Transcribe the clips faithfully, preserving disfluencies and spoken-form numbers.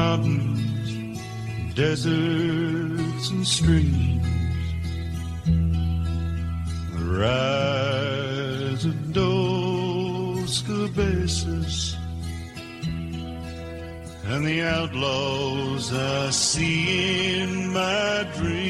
mountains, deserts and streams, the rise of Dos Cabezas, and the outlaws I see in my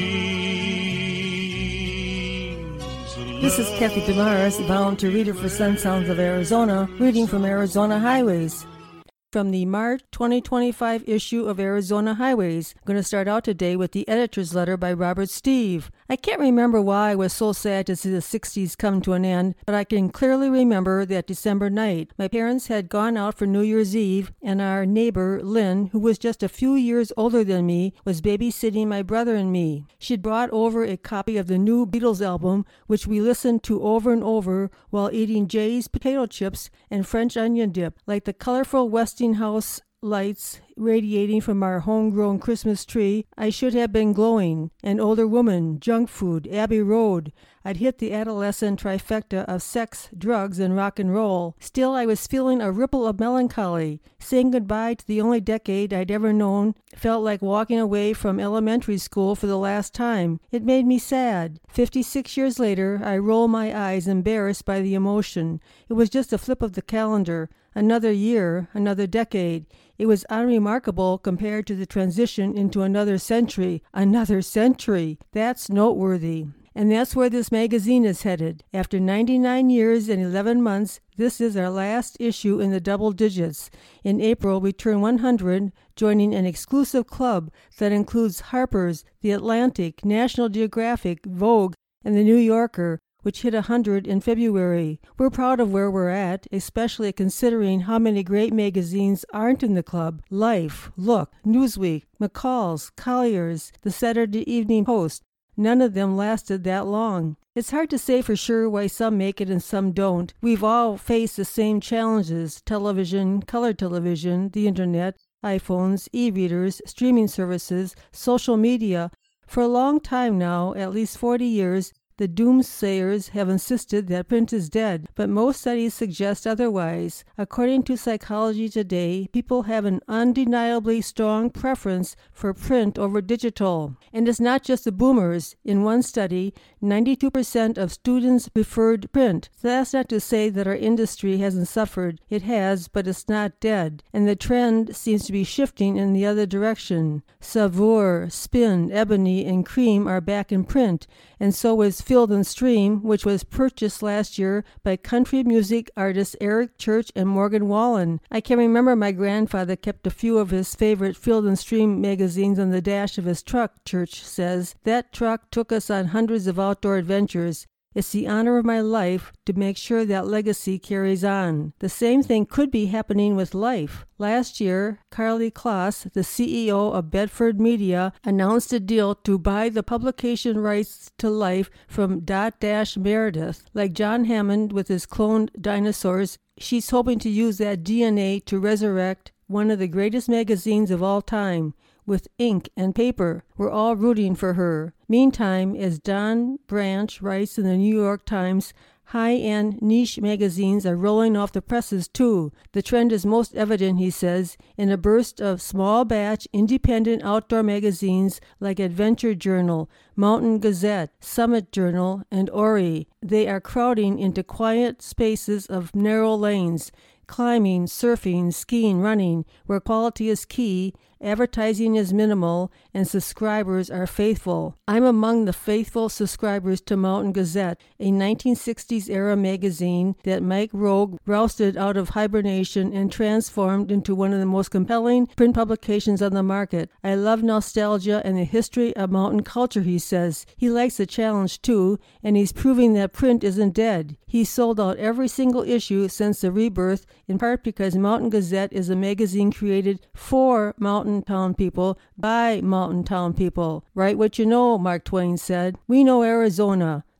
dreams. This is Kathy Damaris, volunteer reader for Sun Sounds of Arizona, reading from Arizona Highways. From the March twenty twenty-five issue of Arizona Highways. I'm going to start out today with the editor's letter by Robert Steve. I can't remember why I was so sad to see the sixties come to an end, but I can clearly remember that December night. My parents had gone out for New Year's Eve, and our neighbor, Lynn, who was just a few years older than me, was babysitting my brother and me. She'd brought over a copy of the new Beatles album, which we listened to over and over while eating Jay's potato chips and French onion dip, like the colorful Westinghouse lights radiating from our homegrown Christmas tree. I should have been glowing. An older woman, junk food, Abbey Road. I'd hit the adolescent trifecta of sex, drugs, and rock and roll. Still, I was feeling a ripple of melancholy. Saying goodbye to the only decade I'd ever known felt like walking away from elementary school for the last time. It made me sad. Fifty-six years later, I roll my eyes, embarrassed by the emotion. It was just a flip of the calendar. Another year, another decade. It was unremarkable compared to the transition into another century. Another century! That's noteworthy. And that's where this magazine is headed. After ninety-nine years and eleven months, this is our last issue in the double digits. In April, we turn one hundred, joining an exclusive club that includes Harper's, The Atlantic, National Geographic, Vogue, and The New Yorker, which hit one hundred in February. We're proud of where we're at, especially considering how many great magazines aren't in the club. Life, Look, Newsweek, McCall's, Collier's, the Saturday Evening Post. None of them lasted that long. It's hard to say for sure why some make it and some don't. We've all faced the same challenges: television, color television, the internet, iPhones, e-readers, streaming services, social media. For a long time now, at least forty years, the doomsayers have insisted that print is dead, but most studies suggest otherwise. According to Psychology Today, people have an undeniably strong preference for print over digital. And it's not just the boomers. In one study, ninety-two percent of students preferred print. That's not to say that our industry hasn't suffered. It has, but it's not dead. And the trend seems to be shifting in the other direction. Saveur, Spin, Ebony, and Cream are back in print, and so is Field and Stream, which was purchased last year by country music artists Eric Church and Morgan Wallen. I can remember my grandfather kept a few of his favorite Field and Stream magazines on the dash of his truck, Church says. That truck took us on hundreds of outdoor adventures. It's the honor of my life to make sure that legacy carries on. The same thing could be happening with Life. Last year, Carly Kloss, the C E O of Bedford Media, announced a deal to buy the publication rights to Life from Dot Dash Meredith. Like John Hammond with his cloned dinosaurs, she's hoping to use that D N A to resurrect one of the greatest magazines of all time. With ink and paper. We're all rooting for her. Meantime, as Don Branch writes in the New York Times, high-end niche magazines are rolling off the presses too. The trend is most evident, he says, in a burst of small-batch, independent outdoor magazines like Adventure Journal, Mountain Gazette, Summit Journal, and Ori. They are crowding into quiet spaces of narrow lanes, climbing, surfing, skiing, running, where quality is key, advertising is minimal, and subscribers are faithful. I'm among the faithful subscribers to Mountain Gazette, a nineteen sixties-era magazine that Mike Rogue rousted out of hibernation and transformed into one of the most compelling print publications on the market. I love nostalgia and the history of mountain culture, he says. He likes the challenge, too, and he's proving that print isn't dead. He's sold out every single issue since the rebirth, in part because Mountain Gazette is a magazine created for mountain town people by mountain town people. Write what you know, Mark Twain said. We know Arizona.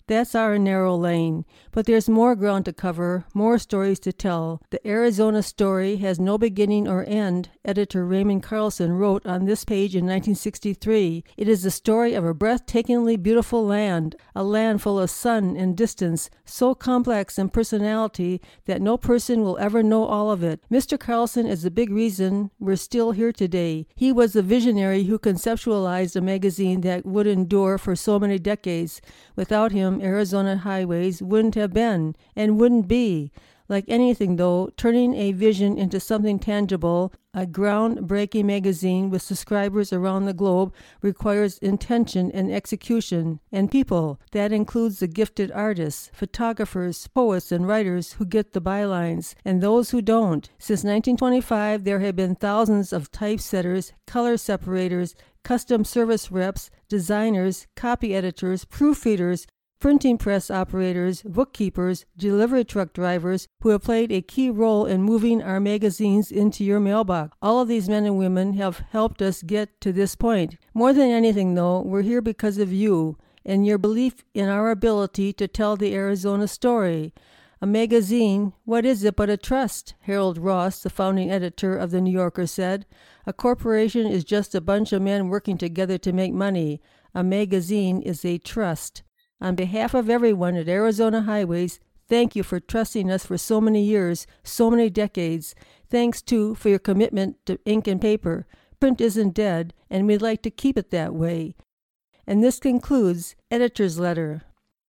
That's our narrow lane. But there's more ground to cover, more stories to tell. The Arizona story has no beginning or end, editor Raymond Carlson wrote on this page in nineteen sixty-three. It is the story of a breathtakingly beautiful land, a land full of sun and distance, so complex in personality that no person will ever know all of it. Mister Carlson is the big reason we're still here today. He was the visionary who conceptualized a magazine that would endure for so many decades. Without him, Arizona Highways wouldn't have been and wouldn't be. Like anything, though, turning a vision into something tangible, a groundbreaking magazine with subscribers around the globe requires intention and execution, and people. That includes the gifted artists, photographers, poets, and writers who get the bylines, and those who don't. Since nineteen twenty-five, there have been thousands of typesetters, color separators, custom service reps, designers, copy editors, proofreaders, printing press operators, bookkeepers, delivery truck drivers who have played a key role in moving our magazines into your mailbox. All of these men and women have helped us get to this point. More than anything, though, we're here because of you and your belief in our ability to tell the Arizona story. A magazine, what is it but a trust? Harold Ross, the founding editor of The New Yorker, said. A corporation is just a bunch of men working together to make money. A magazine is a trust. On behalf of everyone at Arizona Highways, thank you for trusting us for so many years, so many decades. Thanks, too, for your commitment to ink and paper. Print isn't dead, and we'd like to keep it that way. And this concludes Editor's Letter.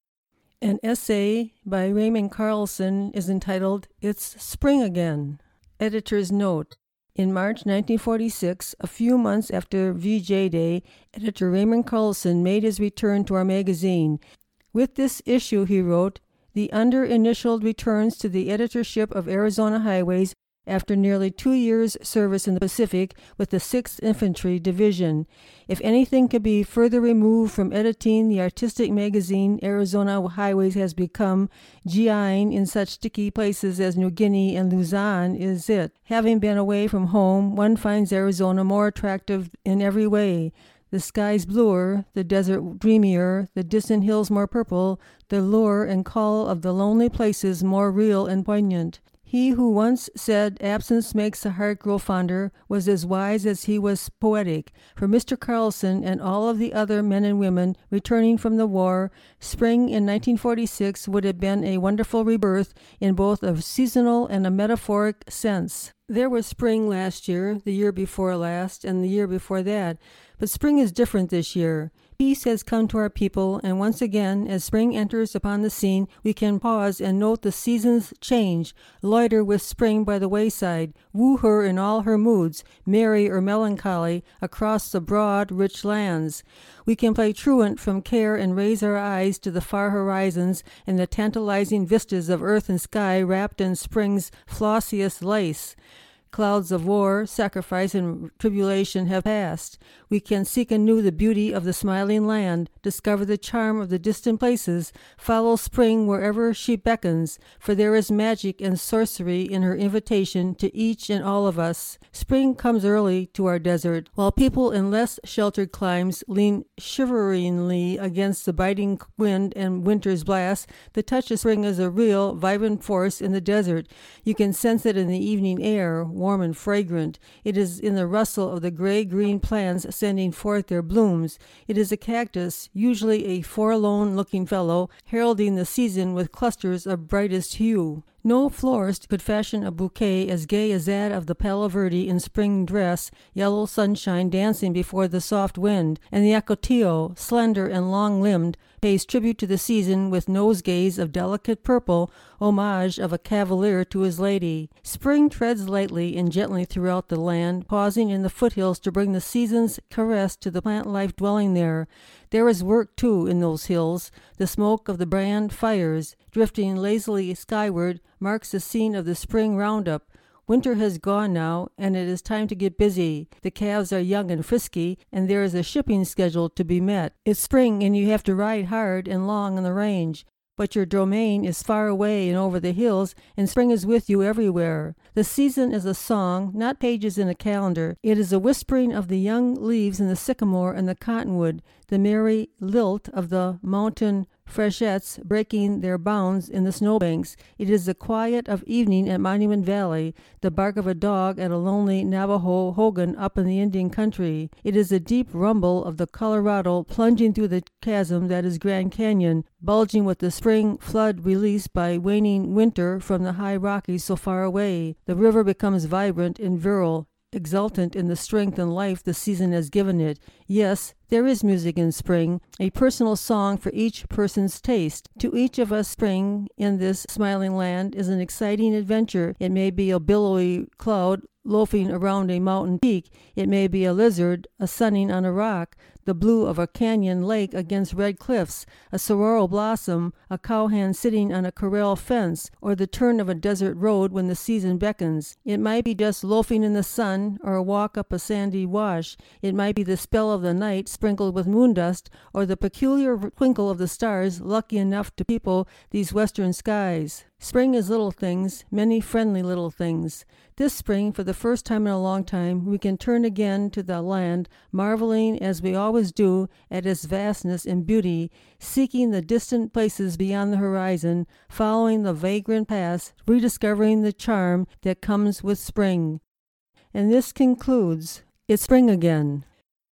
An essay by Raymond Carlson is entitled, It's Spring Again. Editor's Note. In March nineteen forty-six, a few months after V J Day, editor Raymond Carlson made his return to our magazine. With this issue, he wrote, the under-initialed returns to the editorship of Arizona Highways after nearly two years' service in the Pacific with the sixth Infantry Division. If anything could be further removed from editing the artistic magazine Arizona Highways has become, GIing in such sticky places as New Guinea and Luzon is it. Having been away from home, one finds Arizona more attractive in every way. The sky's bluer, the desert dreamier, the distant hills more purple, the lure and call of the lonely places more real and poignant. He who once said absence makes the heart grow fonder was as wise as he was poetic. For Mister Carlson and all of the other men and women returning from the war, spring in nineteen forty-six would have been a wonderful rebirth in both a seasonal and a metaphoric sense. There was spring last year, the year before last, and the year before that. But spring is different this year. Peace has come to our people, and once again, as spring enters upon the scene, we can pause and note the seasons change, loiter with spring by the wayside, woo her in all her moods, merry or melancholy, across the broad, rich lands. We can play truant from care and raise our eyes to the far horizons and the tantalizing vistas of earth and sky wrapped in spring's flossiest lace. Clouds of war, sacrifice, and tribulation have passed. We can seek anew the beauty of the smiling land, discover the charm of the distant places, follow spring wherever she beckons, for there is magic and sorcery in her invitation to each and all of us. Spring comes early to our desert, while people in less sheltered climes lean shiveringly against the biting wind and winter's blast. The touch of spring is a real, vibrant force in the desert. You can sense it in the evening air, warm and fragrant. It is in the rustle of the gray-green plants sending forth their blooms. It is a cactus, usually a forlorn-looking fellow, heralding the season with clusters of brightest hue. No florist could fashion a bouquet as gay as that of the Palo Verde in spring dress, yellow sunshine dancing before the soft wind, and the Ocotillo, slender and long-limbed, pays tribute to the season with nosegays of delicate purple, homage of a cavalier to his lady. Spring treads lightly and gently throughout the land, pausing in the foothills to bring the season's caress to the plant life dwelling there. There is work, too, in those hills. The smoke of the brand fires, drifting lazily skyward, marks the scene of the spring roundup. Winter has gone now, and it is time to get busy. The calves are young and frisky, and there is a shipping schedule to be met. It's spring, and you have to ride hard and long on the range. But your domain is far away and over the hills, and spring is with you everywhere. The season is a song, not pages in a calendar. It is a whispering of the young leaves in the sycamore and the cottonwood, the merry lilt of the mountain freshets breaking their bounds in the snowbanks. It is the quiet of evening at Monument Valley, the bark of a dog at a lonely Navajo hogan up in the Indian country. It is the deep rumble of the Colorado plunging through the chasm that is Grand Canyon, bulging with the spring flood released by waning winter from the high Rockies so far away. The river becomes vibrant and virile, exultant in the strength and life the season has given it. Yes, there is music in spring, a personal song for each person's taste. To each of us, spring in this smiling land is an exciting adventure. It may be a billowy cloud loafing around a mountain peak. It may be a lizard, a sunning on a rock, the blue of a canyon lake against red cliffs, a sorrel blossom, a cowhand sitting on a corral fence, or the turn of a desert road when the season beckons. It might be just loafing in the sun, or a walk up a sandy wash. It might be the spell of the night sprinkled with moon dust, or the peculiar twinkle of the stars lucky enough to people these western skies. Spring is little things, many friendly little things. This spring, for the first time in a long time, we can turn again to the land, marveling as we always do at its vastness and beauty, seeking the distant places beyond the horizon, following the vagrant paths, rediscovering the charm that comes with spring. And this concludes It's Spring Again.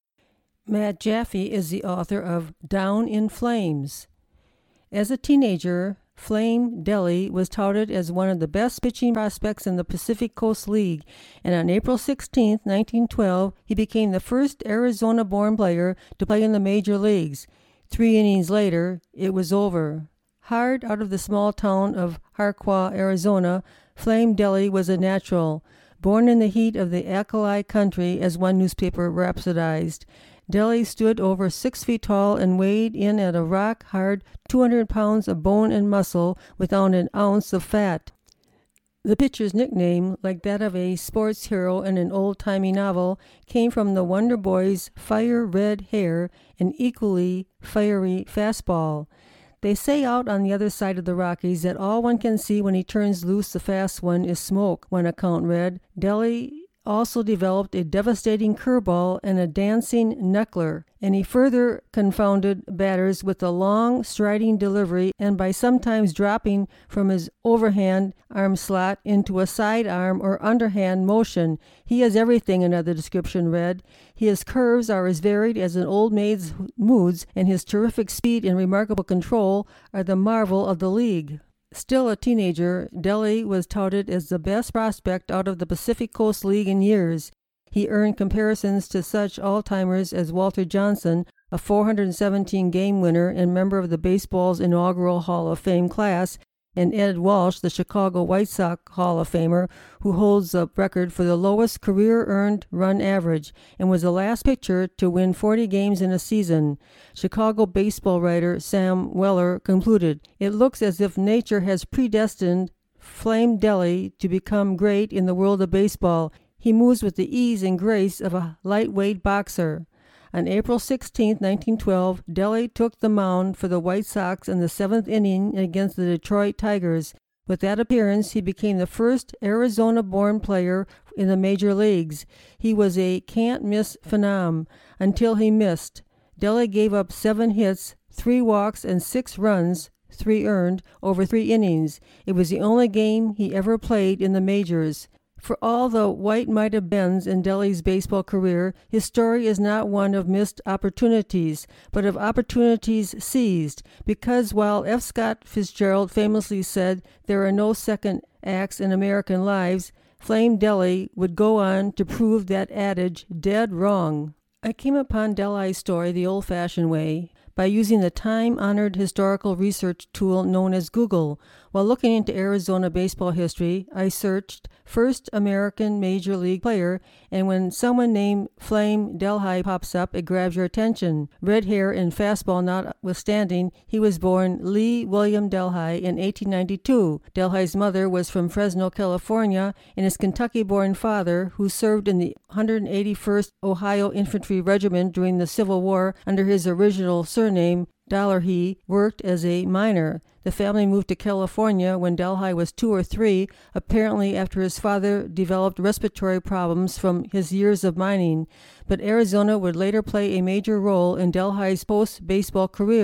Matt Jaffe is the author of Down in Flames. As a teenager, Flame Deli was touted as one of the best pitching prospects in the Pacific Coast League, and on April sixteenth, nineteen twelve, he became the first Arizona-born player to play in the major leagues. Three innings later, it was over. Hard out of the small town of Harquaw, Arizona, Flame Deli was a natural, born in the heat of the alkali country, as one newspaper rhapsodized. Deli stood over six feet tall and weighed in at a rock-hard two hundred pounds of bone and muscle without an ounce of fat. The pitcher's nickname, like that of a sports hero in an old-timey novel, came from the Wonder Boy's fire-red hair and equally fiery fastball. They say out on the other side of the Rockies that all one can see when he turns loose the fast one is smoke, one account read. Deli also developed a devastating curveball and a dancing knuckler, and he further confounded batters with a long, striding delivery and by sometimes dropping from his overhand arm slot into a sidearm or underhand motion. He has everything, another description read. His curves are as varied as an old maid's moods, and his terrific speed and remarkable control are the marvel of the league. Still a teenager, Deli was touted as the best prospect out of the Pacific Coast League in years. He earned comparisons to such all-timers as Walter Johnson, a four hundred seventeen game winner and member of the baseball's inaugural Hall of Fame class, and Ed Walsh, the Chicago White Sox Hall of Famer, who holds the record for the lowest career earned run average and was the last pitcher to win forty games in a season. Chicago baseball writer Sam Weller concluded, "It looks as if nature has predestined Flame Deli to become great in the world of baseball. He moves with the ease and grace of a lightweight boxer." On April sixteenth, nineteen twelve, Deli took the mound for the White Sox in the seventh inning against the Detroit Tigers. With that appearance, he became the first Arizona-born player in the major leagues. He was a can't-miss phenom until he missed. Deli gave up seven hits, three walks, and six runs, three earned, over three innings. It was the only game he ever played in the majors. For all the white might have beens in Deli's baseball career, his story is not one of missed opportunities, but of opportunities seized, because while F. Scott Fitzgerald famously said there are no second acts in American lives, Flame Deli would go on to prove that adage dead wrong. I came upon Deli's story the old-fashioned way, by using the time-honored historical research tool known as Google. While looking into Arizona baseball history, I searched first American Major League player, and when someone named Flame Deli pops up, it grabs your attention. Red hair and fastball notwithstanding, he was born Lee William Deli in eighteen ninety-two. Deli's mother was from Fresno, California, and his Kentucky-born father, who served in the one hundred eighty-first Ohio Infantry Regiment during the Civil War under his original surname, Dollarhee, worked as a miner. The family moved to California when Deli was two or three, apparently after his father developed respiratory problems from his years of mining. But Arizona would later play a major role in Deli's post-baseball career.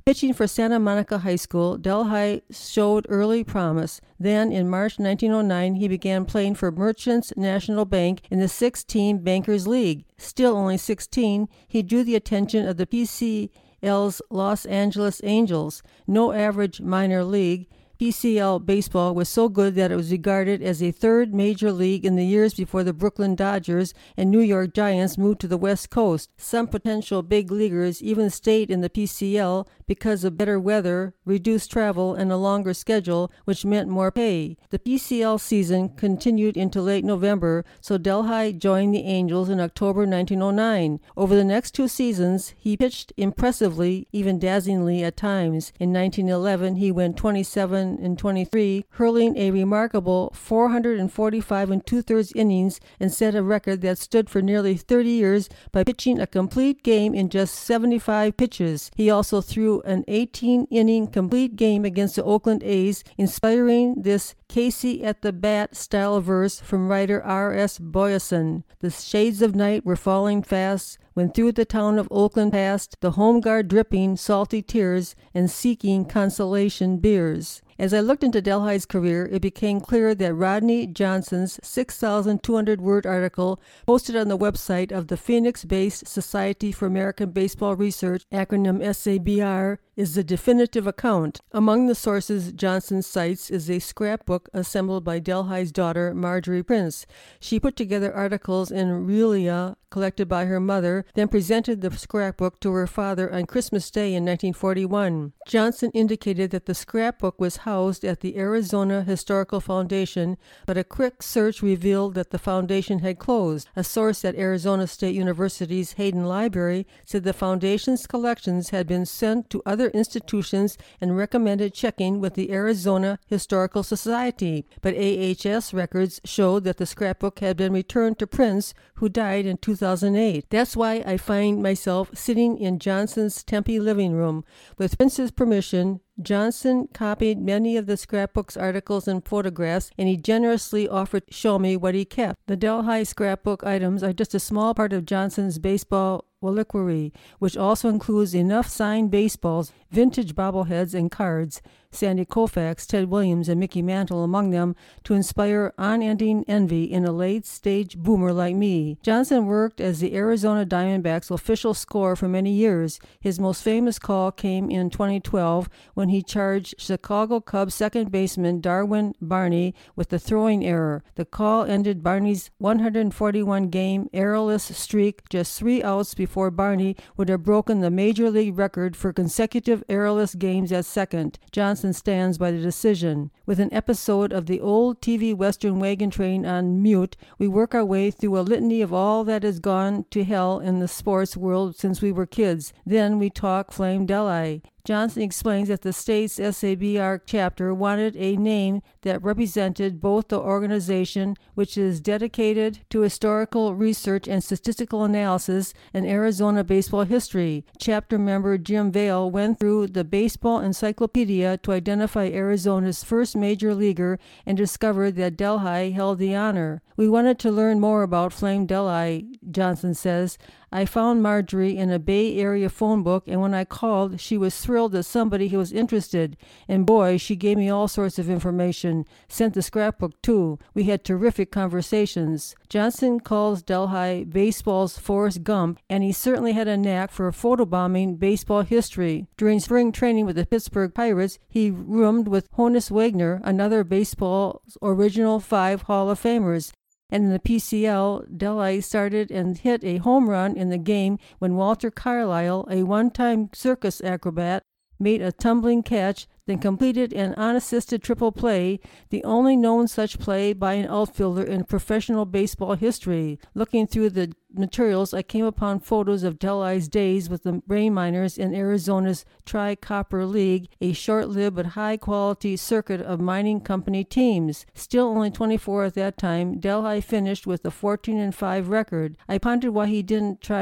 Pitching for Santa Monica High School, Delhi showed early promise. Then, in March nineteen oh nine, he began playing for Merchants National Bank in the six-team Bankers League. Still only sixteen, he drew the attention of the P C L's Los Angeles Angels. No average minor league. P C L baseball was so good that it was regarded as a third major league in the years before the Brooklyn Dodgers and New York Giants moved to the West Coast. Some potential big leaguers even stayed in the P C L because of better weather, reduced travel, and a longer schedule, which meant more pay. The P C L season continued into late November, so Delhi joined the Angels in October nineteen oh nine. Over the next two seasons, he pitched impressively, even dazzlingly at times. In nineteen eleven, he went twenty-seven and twenty-three, hurling a remarkable four hundred forty-five and two-thirds innings, and set a record that stood for nearly thirty years by pitching a complete game in just seventy-five pitches. He also threw an eighteen-inning complete game against the Oakland A's, inspiring this Casey at the bat style verse from writer R S Boyesen. The shades of night were falling fast when through the town of Oakland passed the home guard dripping salty tears and seeking consolation beers. As I looked into Delhi's career, it became clear that Rodney Johnson's six thousand two hundred word article posted on the website of the Phoenix-based Society for American Baseball Research, acronym S A B R, is the definitive account. Among the sources Johnson cites is a scrapbook assembled by Delhi's daughter, Marjorie Prince. She put together articles in Relia collected by her mother, then presented the scrapbook to her father on Christmas Day in nineteen forty-one. Johnson indicated that the scrapbook was housed at the Arizona Historical Foundation, but a quick search revealed that the foundation had closed. A source at Arizona State University's Hayden Library said the foundation's collections had been sent to other institutions and recommended checking with the Arizona Historical Society, but A H S records showed that the scrapbook had been returned to Prince, who died in two thousand eight. That's why I find myself sitting in Johnson's Tempe living room. With Prince's permission, Johnson copied many of the scrapbook's articles and photographs, and he generously offered to show me what he kept. The Delhi scrapbook items are just a small part of Johnson's baseball reliquary, which also includes enough signed baseballs, vintage bobbleheads, and cards, Sandy Koufax, Ted Williams, and Mickey Mantle among them, to inspire unending envy in a late-stage boomer like me. Johnson worked as the Arizona Diamondbacks' official scorer for many years. His most famous call came in twenty twelve when he charged Chicago Cubs second baseman Darwin Barney with a throwing error. The call ended Barney's one hundred forty-one game errorless streak just three outs before Barney would have broken the major league record for consecutive errorless games at second. Johnson stands by the decision. With an episode of the old T V Western Wagon Train on mute, we work our way through a litany of all that has gone to hell in the sports world since we were kids. Then we talk Flame Delhi. Johnson explains that the state's S A B R chapter wanted a name that represented both the organization, which is dedicated to historical research and statistical analysis, and Arizona baseball history. Chapter member Jim Vale went through the Baseball Encyclopedia to identify Arizona's first major leaguer and discovered that Delhi held the honor. We wanted to learn more about Flame Delhi, Johnson says. I found Marjorie in a Bay Area phone book, and when I called, she was thrilled that somebody was interested. And boy, she gave me all sorts of information, sent the scrapbook too. We had terrific conversations. Johnson calls Delhi baseball's Forrest Gump, and he certainly had a knack for photobombing baseball history. During spring training with the Pittsburgh Pirates, he roomed with Honus Wagner, another baseball's original five Hall of Famers. And in the P C L, Delhi started and hit a home run in the game when Walter Carlisle, a one-time circus acrobat, made a tumbling catch, then completed an unassisted triple play, the only known such play by an outfielder in professional baseball history. Looking through the materials, I came upon photos of Delhi's days with the Brain Miners in Arizona's Tri-Copper League, a short-lived but high-quality circuit of mining company teams. Still only twenty-four at that time, Delhi finished with a fourteen and five record. I pondered why he didn't try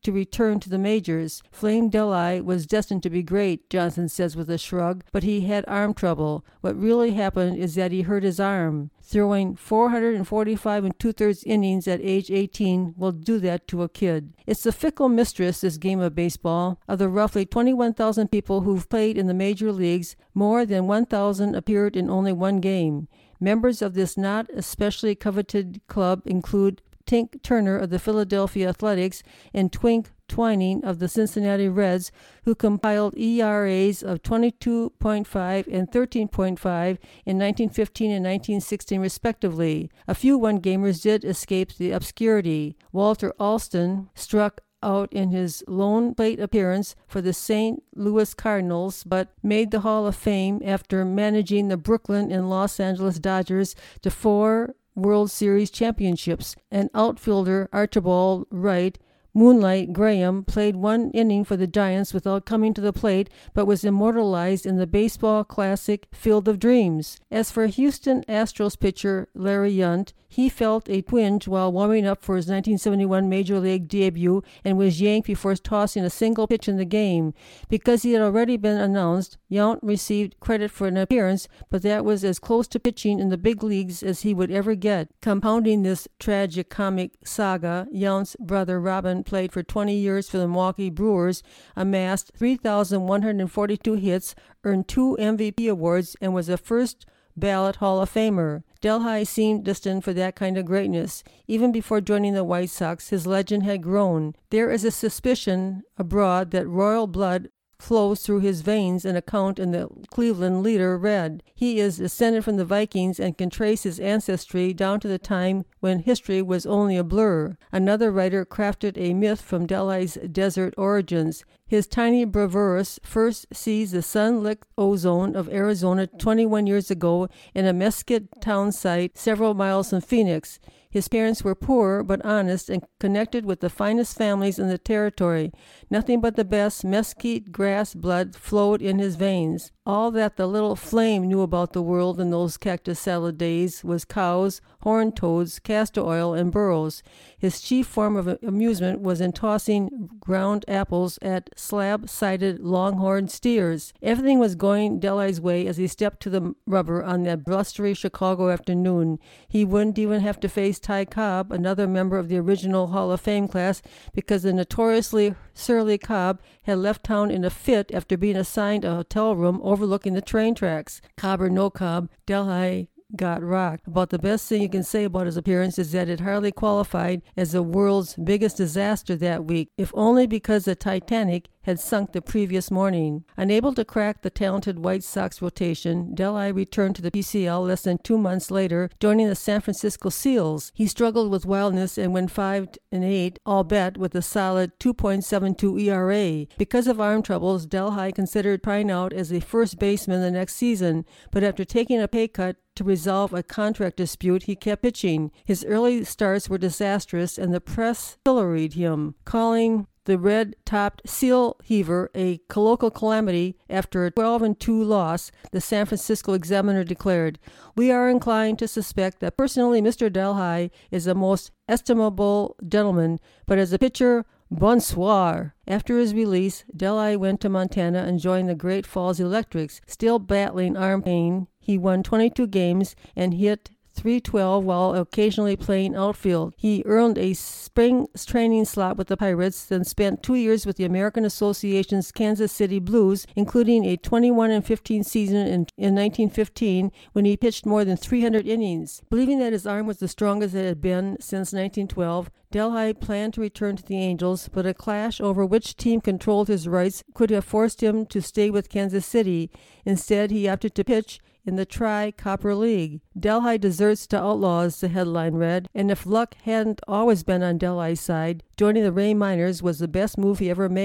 to return to the majors. Flame Delhi was destined to be great, Johnson says with a shrug, but he had arm trouble. What really happened is that he hurt his arm. Throwing four hundred forty-five and two-thirds innings at age eighteen will do that to a kid. It's a fickle mistress, this game of baseball. Of the roughly twenty-one thousand people who've played in the major leagues, more than one thousand appeared in only one game. Members of this not especially coveted club include Tink Turner of the Philadelphia Athletics and Twink Twining of the Cincinnati Reds, who compiled E R As of twenty-two point five and thirteen point five in nineteen fifteen and nineteen sixteen respectively. A few one-gamers did escape the obscurity. Walter Alston struck out in his lone plate appearance for the Saint Louis Cardinals, but made the Hall of Fame after managing the Brooklyn and Los Angeles Dodgers to four World Series championships. And outfielder Archibald Wright Moonlight Graham played one inning for the Giants without coming to the plate, but was immortalized in the baseball classic Field of Dreams. As for Houston Astros pitcher Larry Yunt, he felt a twinge while warming up for his nineteen seventy-one Major League debut and was yanked before tossing a single pitch in the game. Because he had already been announced, Yount received credit for an appearance, but that was as close to pitching in the big leagues as he would ever get. Compounding this tragic-comic saga, Yount's brother Robin played for twenty years for the Milwaukee Brewers, amassed three thousand one hundred forty-two hits, earned two M V P awards, and was a first ballot Hall of Famer. Delhi seemed destined for that kind of greatness. Even before joining the White Sox, his legend had grown. There is a suspicion abroad that royal blood flows through his veins, an account in the Cleveland Leader read. He is descended from the Vikings and can trace his ancestry down to the time when history was only a blur. Another writer crafted a myth from Delhi's desert origins. His tiny bravura first sees the sun-lit ozone of Arizona twenty-one years ago in a mesquite town site several miles from Phoenix. His parents were poor but honest and connected with the finest families in the territory. Nothing but the best mesquite grass blood flowed in his veins. All that the little Flame knew about the world in those cactus salad days was cows, horned toads, castor oil, and burros. His chief form of amusement was in tossing ground apples at slab-sided longhorn steers. Everything was going Delhi's way as he stepped to the rubber on that blustery Chicago afternoon. He wouldn't even have to face Ty Cobb, another member of the original Hall of Fame class, because the notoriously surly Cobb had left town in a fit after being assigned a hotel room overlooking the train tracks. Cobb or no Cobb, Delhi got rocked. About the best thing you can say about his appearance is that it hardly qualified as the world's biggest disaster that week, if only because the Titanic had sunk the previous morning. Unable to crack the talented White Sox rotation, Delhi returned to the P C L less than two months later, joining the San Francisco Seals. He struggled with wildness and went five and eight, all bet with a solid two point seven two E R A. Because of arm troubles, Delhi considered trying out as a first baseman the next season, but after taking a pay cut to resolve a contract dispute, he kept pitching. His early starts were disastrous, and the press pilloried him, calling the red-topped seal heaver a colloquial calamity. After a twelve and two loss, the San Francisco Examiner declared, "We are inclined to suspect that personally Mister Delhi is a most estimable gentleman, but as a pitcher, bonsoir." After his release, Delhi went to Montana and joined the Great Falls Electrics. Still battling arm pain, he won twenty-two games and hit three twelve while occasionally playing outfield. He earned a spring training slot with the Pirates, then spent two years with the American Association's Kansas City Blues, including a twenty-one and fifteen season in, in nineteen fifteen when he pitched more than three hundred innings. Believing that his arm was the strongest it had been since nineteen twelve, Delhi planned to return to the Angels, but a clash over which team controlled his rights could have forced him to stay with Kansas City. Instead, he opted to pitch in the Tri-Copper League. Delhi deserts to Outlaws, the headline read, and if luck hadn't always been on Delhi's side, joining the Ray Miners was the best move he ever made.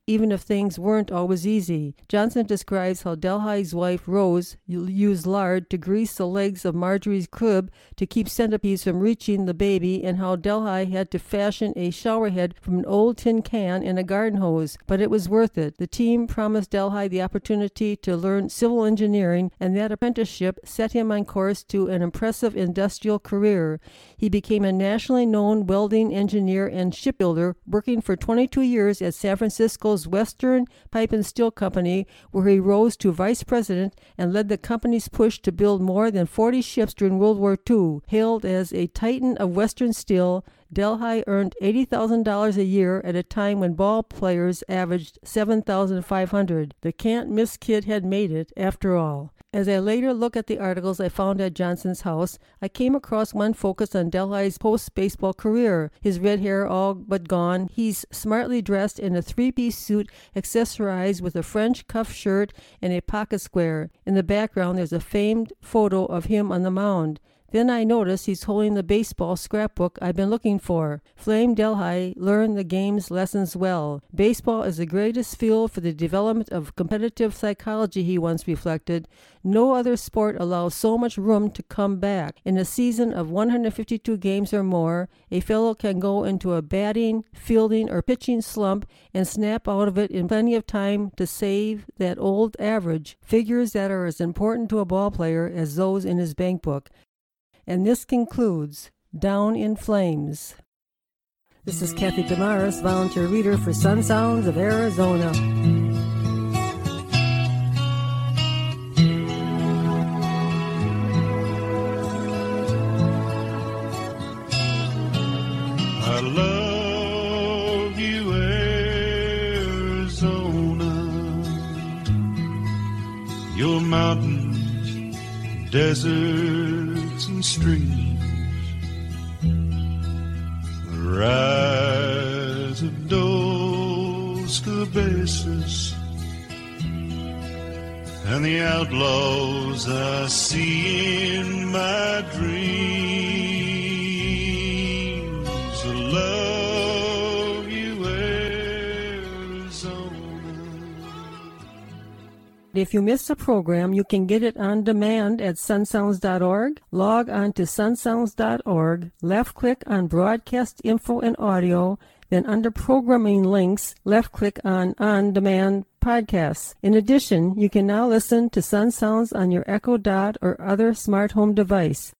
even if things weren't always easy. Johnson describes how Delhi's wife, Rose, used lard to grease the legs of Marjorie's crib to keep centipedes from reaching the baby, and how Delhi had to fashion a shower head from an old tin can and a garden hose. But it was worth it. The team promised Delhi the opportunity to learn civil engineering, and that apprenticeship set him on course to an impressive industrial career. He became a nationally known welding engineer and shipbuilder, working for twenty-two years at San Francisco's Western Pipe and Steel Company, where he rose to vice president and led the company's push to build more than forty ships during World War Two. Hailed as a titan of Western steel, Delhi earned eighty thousand dollars a year at a time when ball players averaged seven thousand five hundred dollars. The can't-miss kid had made it, after all. As I later look at the articles I found at Johnson's house, I came across one focused on Delhi's post-baseball career. His red hair all but gone, he's smartly dressed in a three-piece suit accessorized with a French cuff shirt and a pocket square. In the background, there's a famed photo of him on the mound. Then I notice he's holding the baseball scrapbook I've been looking for. Flame Delhi learned the game's lessons well. Baseball is the greatest field for the development of competitive psychology, he once reflected. No other sport allows so much room to come back. In a season of one hundred fifty-two games or more, a fellow can go into a batting, fielding, or pitching slump and snap out of it in plenty of time to save that old average, figures that are as important to a ball player as those in his bank book. And this concludes Down in Flames. This is Kathy Damaris, volunteer reader for Sun Sounds of Arizona. I love you, Arizona. Your mountains, deserts, and streams. The rise of Dos Cabezas and the outlaws I see in my dreams. I love you, Arizona. If you miss a program, you can get it on demand at sun sounds dot org. Log on to sun sounds dot org, left-click on Broadcast Info and Audio, then under Programming Links, left-click on On Demand Podcasts. In addition, you can now listen to Sun Sounds on your Echo Dot or other smart home device.